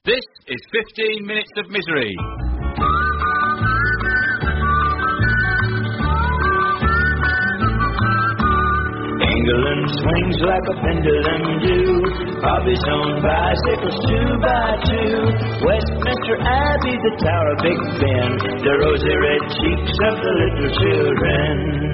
This is 15 Minutes of Misery. England swings like a pendulum do. Hobbies on bicycles 2x2. Westminster Abbey, the Tower of Big Ben, the rosy red cheeks of the little children.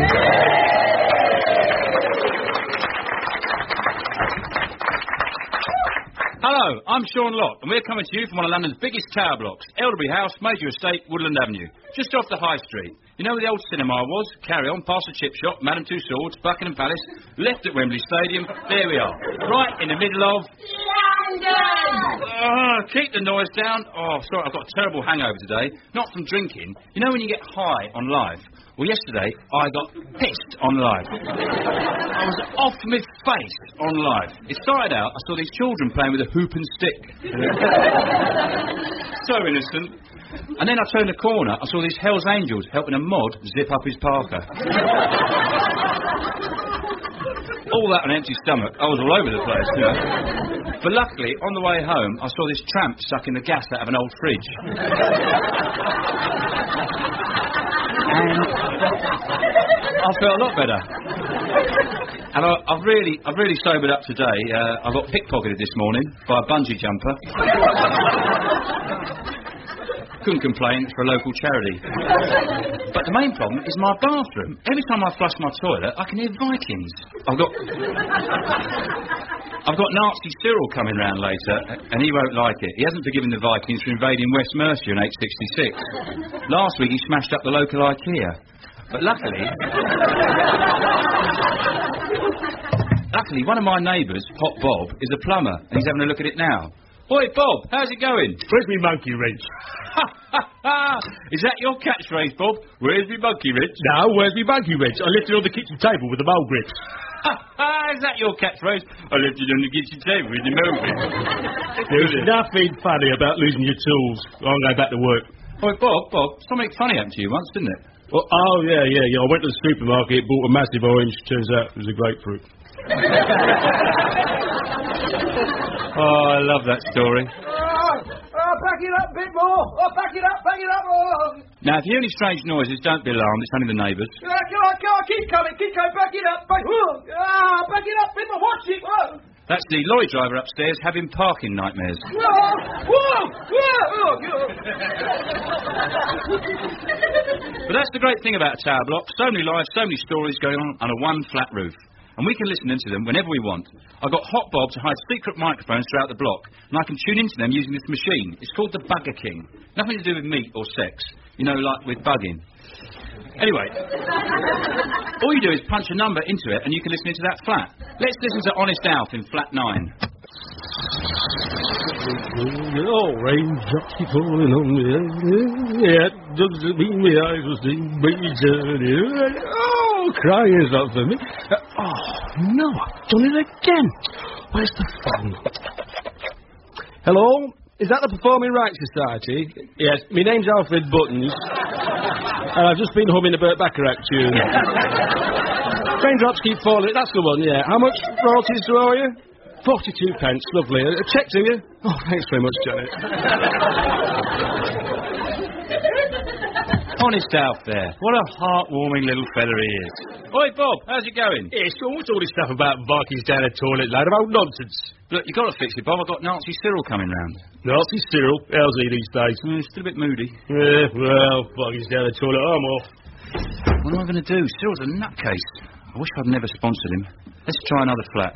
Hello, I'm Sean Locke, and we're coming to you from one of London's biggest tower blocks, Elderby House, Major Estate, Woodland Avenue, just off the High Street. You know where the old cinema was? Carry on, past the chip shop, Madame Tussauds, Buckingham Palace, left at Wembley Stadium. There we are, right in the middle of... London! Keep the noise down. Oh, sorry, I've got a terrible hangover today. Not from drinking. You know when you get high on life? Well, yesterday, I got pissed on life. I was off my face on life. It started out, I saw these children playing with a hoop and stick. So innocent. And then I turned the corner, I saw these Hells Angels helping a mod zip up his parka. All that on an empty stomach. I was all over the place, you know. But luckily, on the way home, I saw this tramp sucking the gas out of an old fridge. And I felt a lot better. And I've really sobered up today. I got pickpocketed this morning by a bungee jumper. Couldn't complain, it's for a local charity. But the main problem is my bathroom. Every time I flush my toilet, I can hear Vikings. I've got Nazi Cyril coming round later, and he won't like it. He hasn't forgiven the Vikings for invading West Mercia in 866. Last week he smashed up the local IKEA. But luckily, one of my neighbours, Hot Bob, is a plumber, and he's having a look at it now. Oi, Bob, how's it going? Where's me monkey wrench? Is that your catchphrase, Bob? Where's me monkey wrench? No, where's me monkey wrench? I left it on the kitchen table with the mole grips. Is that your catchphrase? I left it on the kitchen table with the mole grips. There's nothing funny about losing your tools. I'll go back to work. Oi, Bob, something funny happened to you once, didn't it? Well, yeah. I went to the supermarket, bought a massive orange. Turns out it was a grapefruit. Oh, I love that story. Back it up a bit more. Back it up. Oh. Now, if you hear any strange noises, don't be alarmed. It's only the neighbours. Come on. Keep coming. Back it up. Back it up. People, watch it. Whoa. That's the lorry driver upstairs having parking nightmares. Whoa. But that's the great thing about a tower block. So many lives, so many stories going on under one flat roof. And we can listen into them whenever we want. I've got Hot Bob to hide secret microphones throughout the block, and I can tune into them using this machine. It's called the Bugger King. Nothing to do with meat or sex. You know, like with bugging. Anyway, all you do is punch a number into it, and you can listen into that flat. Let's listen to Honest Alf in flat 9. Oh, raindrops keep falling on me. Yeah, doesn't mean my eyes will see me. Oh, crying is not for me. No, I've done it again. Where's the phone? Hello? Is that the Performing Rights Society? Yes, my name's Alfred Buttons. And I've just been humming a Burt Bacharach tune. Raindrops keep falling. That's the one, yeah. How much royalties do I owe you? 42 pence, lovely. A cheque to you? Oh, thanks very much, Janet. Honest Alf there. What a heartwarming little fella he is. Oi, Bob, how's it going? Yes, so what's all this stuff about Vikings down the toilet? Load of old nonsense. Look, you've got to fix it, Bob. I've got Nazi Cyril coming round. Nazi Cyril? How's he these days? He's still a bit moody. Yeah, well, Vikings down the toilet, I'm off. What am I going to do? Cyril's a nutcase. I wish I'd never sponsored him. Let's try another flat.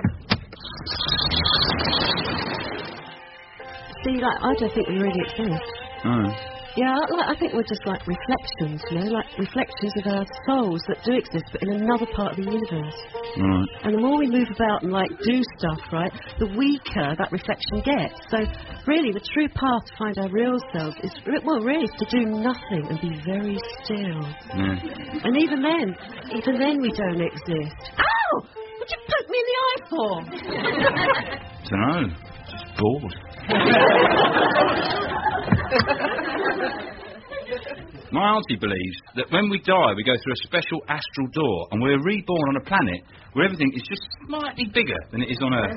See, I don't think we really exist. Oh. Yeah, I think we're just like reflections, like reflections of our souls that do exist, but in another part of the universe. Right. And the more we move about and, do stuff, right, the weaker that reflection gets. So, really, the true path to find our real selves is, really, is to do nothing and be very still. Yeah. And even then we don't exist. Ow! What'd you poke me in the eye for? Dunno. Just bored. My auntie believes that when we die, we go through a special astral door and we're reborn on a planet where everything is just slightly bigger than it is on Earth.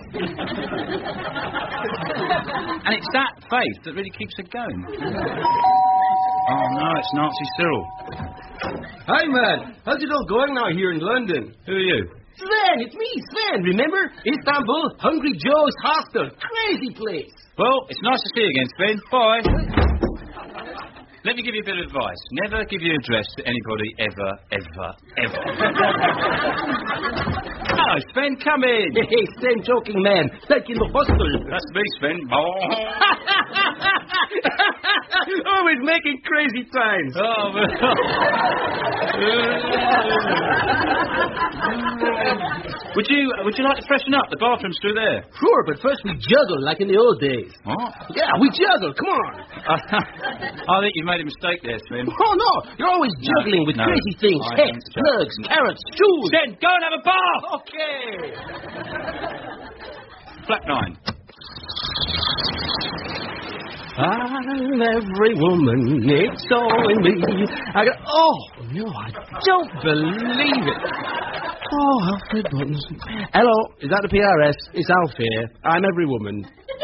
And it's that faith that really keeps it going. Oh, no, it's Nazi Cyril. Hi, man. How's it all going now here in London? Who are you? Sven, it's me, Sven. Remember? Istanbul, Hungry Joe's Hostel. Crazy place. Well, it's nice to see you again, Sven. Bye. Let me give you a bit of advice. Never give your address to anybody ever. Hello, Sven, come in. Hey, Sven, joking man. Like in the hostel. That's me, Sven. Oh, we're making crazy times. Oh, Would you like to freshen up? The bathroom's through there. Sure, but first we juggle like in the old days. What? Yeah, we juggle. Come on. I think you made a mistake there, Sven. Oh, no. You're always juggling with crazy things. I Heads, don't plugs, carrots, shoes. Sven, go and have a bath! Okay. Flat 9. I'm every woman, it's all in me. Oh, no, I don't believe it. Oh, Alfred Buttons. Hello, is that the PRS? It's Alf here. I'm every woman.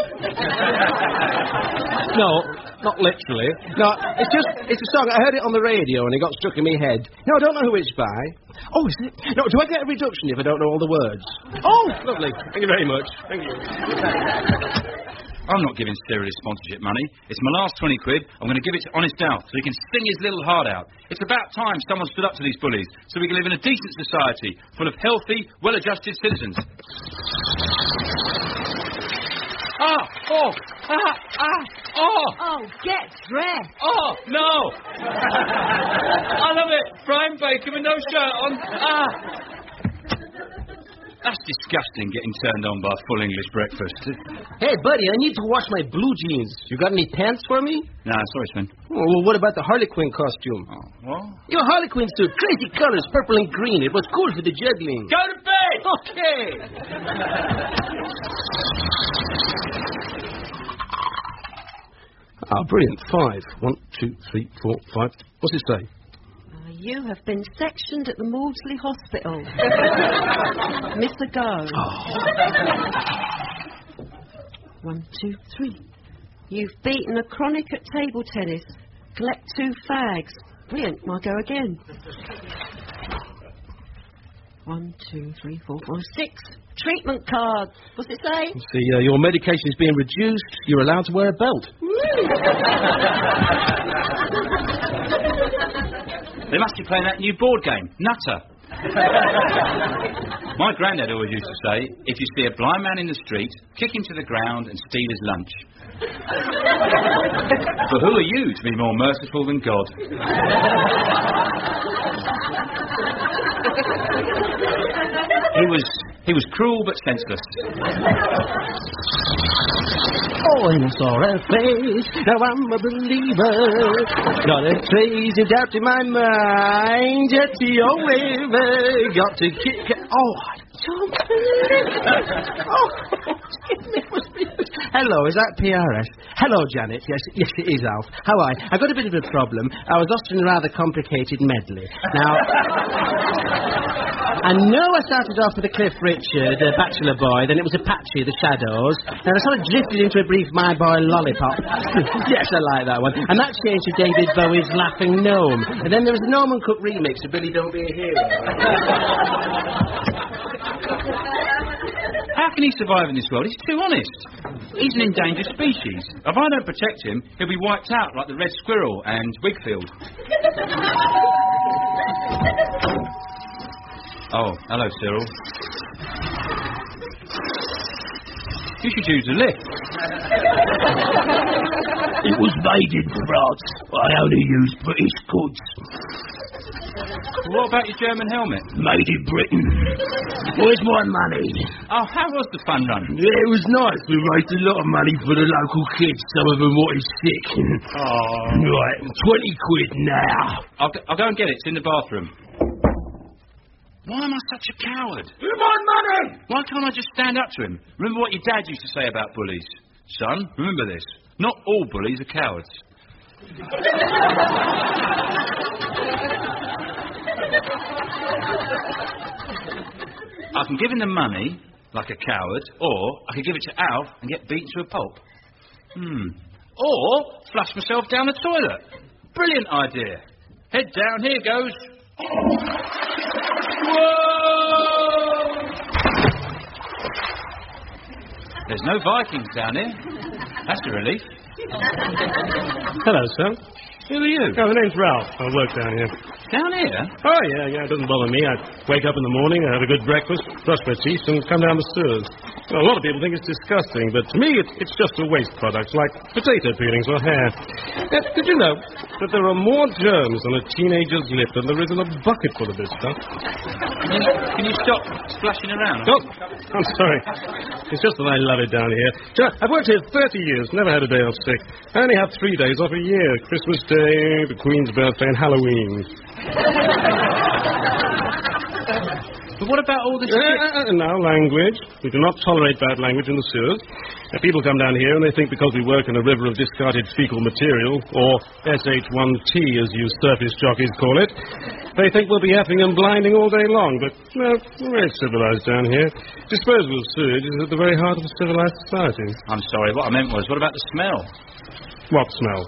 No, not literally. No, it's a song. I heard it on the radio and it got stuck in my head. No, I don't know who it's by. Oh, is it? No, do I get a reduction if I don't know all the words? Oh, lovely. Thank you very much. Thank you. I'm not giving Cyril his sponsorship money. It's my last 20 quid. I'm going to give it to Honest Alf so he can sing his little heart out. It's about time someone stood up to these bullies so we can live in a decent society full of healthy, well-adjusted citizens. Oh, get dressed. Oh, no! I love it. Brian Baker with no shirt on. That's disgusting, getting turned on by a full English breakfast. Hey, buddy, I need to wash my blue jeans. You got any pants for me? Nah, sorry, Sven. Oh, well, what about the Harley Quinn costume? Oh, what? Your Harley Quinn suit, crazy colors, purple and green. It was cool for the juggling. Go to bed! Okay. Brilliant. 5. 1, 2, 3, 4, 5. What's it say? You have been sectioned at the Maudsley Hospital. Miss a go. 1, 2, 3. You've beaten a chronic at table tennis. Collect 2 fags. Brilliant. I'll go again. 1, 2, 3, 4, 5, 6. Treatment card. What's it say? See, your medication is being reduced. You're allowed to wear a belt. They must be playing that new board game, Nutter. My granddad always used to say, if you see a blind man in the street, kick him to the ground and steal his lunch. But who are you to be more merciful than God? He was cruel but senseless. Oh, and I saw her face. Now I'm a believer. Not a trace of doubt in my mind. Yet the only way got to kick. Oh, I don't believe it. Oh, hello, is that PRS? Hello, Janet. Yes, it is, Alf. How are you? I got a bit of a problem. I was lost in a rather complicated medley. Now, I know I started off with a Cliff Richard, a Bachelor Boy, then it was Apache, The Shadows, and I sort of drifted into a brief My Boy Lollipop. Yes, I like that one. And that changed to David Bowie's Laughing Gnome. And then there was a Norman Cook remix of Billy Don't Be a Hero. How can he survive in this world? He's too honest. He's an endangered species. If I don't protect him, he'll be wiped out like the red squirrel and Wigfield. Oh, hello, Cyril. You should use the lift. It was made in France. I only use British goods. What about your German helmet? Made in Britain. Where's my money? Oh, how was the fun run? Yeah, it was nice. We raised a lot of money for the local kids. Some of them wanted sick. Oh. Right, 20 quid now. I'll go and get it. It's in the bathroom. Why am I such a coward? You want money? Why can't I just stand up to him? Remember what your dad used to say about bullies? Son, remember this. Not all bullies are cowards. I can give him the money, like a coward, or I could give it to Alf and get beaten to a pulp. Or flush myself down the toilet. Brilliant idea. Head down, here goes. Whoa! There's no Vikings down here. That's a relief. Hello, sir. Who are you? Oh, the name's Ralph. I work down here. Down here? Oh, yeah, it doesn't bother me. I wake up in the morning, I have a good breakfast, brush my teeth, and come down the sewers. Well, a lot of people think it's disgusting, but to me, it's just a waste product, like potato peelings or hair. Did you know that there are more germs on a teenager's lip than there is in a bucket full of this stuff? Can you stop splashing around? Oh, I'm sorry. It's just that I love it down here. I've worked here 30 years, never had a day off sick. I only have 3 days off a year. Christmas Day, the Queen's birthday, and Halloween. But what about all this Now, language. We do not tolerate bad language in the sewers. People come down here and they think because we work in a river of discarded fecal material, or SH1T as you surface jockeys call it, they think we'll be effing and blinding all day long. But, no, we're very civilized down here. Disposal of sewage is at the very heart of a civilized society. I'm sorry, what I meant was, what about the smell? What smell?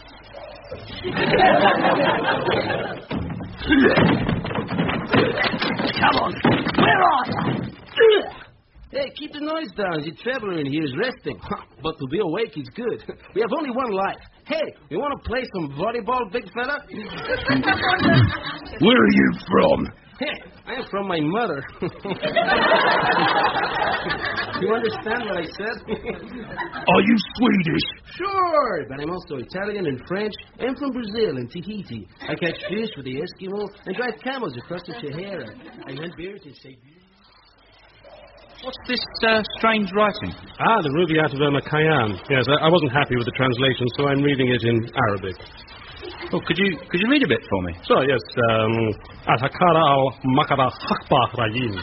Come on, where are you? Hey, keep the noise down. The traveler in here is resting. But to be awake is good. We have only one life. Hey, you want to play some volleyball, big fella? Where are you from? Hey, I am from my mother. You understand what I said? Are you Swedish? Sure, but I'm also Italian and French. I'm from Brazil and Tahiti. I catch fish with the Eskimos and drive camels across the Sahara. I hunt bears in Siberia. What's this strange writing? The Rubaiyat of Omar Khayyam. Yes, I wasn't happy with the translation, so I'm reading it in Arabic. Oh, could you read a bit for me? So, yes, Al-Hakara al-Makara Hakba Rajim.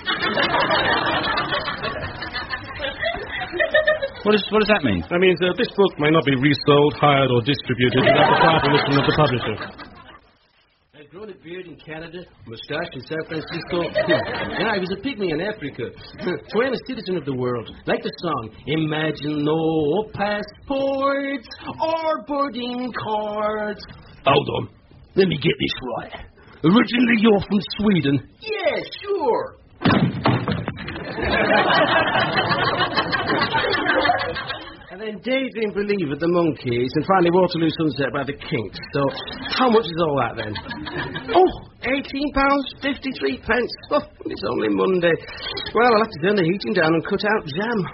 What does that mean? That means this book may not be resold, hired, or distributed without the prior permission of the publisher. I've grown a beard in Canada, mustache in San Francisco. Yeah, I was a pygmy in Africa. So I'm a citizen of the world. Like the song, imagine no passports or boarding cards. Hold on. Let me get this right. Originally, you're from Sweden. Yeah, sure. And then Daydream Believe at the Monkeys, and finally Waterloo Sunset by the Kinks. So, how much is all that then? Oh, £18.53. Oh, it's only Monday. Well, I'll have to turn the heating down and cut out jam.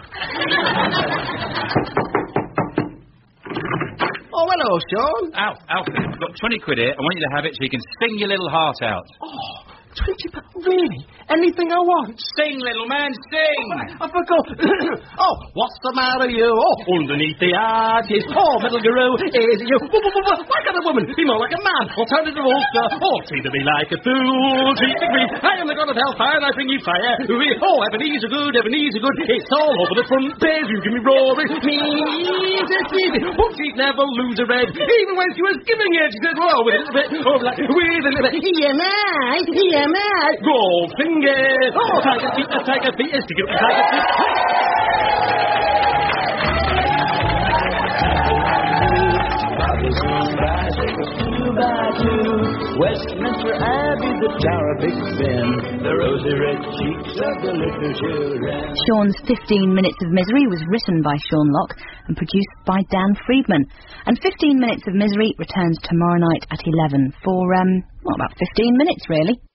Oh, hello, Sean. Alfie, I've got 20 quid here. I want you to have it so you can sing your little heart out. Oh, £20? Really? Anything I want? Sing, little man, sing! I forgot. Oh, what's the matter, you? Oh, underneath the arches. Oh, middle guru, is you? Why can't a woman be more like a man? Alternative ulster. Oh, treat me like a fool. Treat me green. I am the god of hellfire and I bring you fire. Oh, Ebenezer good, Ebenezer good. It's all over the front page. You give me roaring. Me, easy. Oh, she'd never lose a red. Even when she was giving it, she said, oh, with a little bit. Oh, like, with a little bit. EMI. Goldfinger. Oh, tiger feet, stick it up, tiger feet. Bobby's on bicycles 2x2. Westminster Abbey, the Tower of Big Ben, the rosy red cheeks of the little children. Sean's 15 Minutes of Misery was written by Sean Locke and produced by Dan Friedman. And 15 Minutes of Misery returns tomorrow night at 11 for, about 15 minutes, really.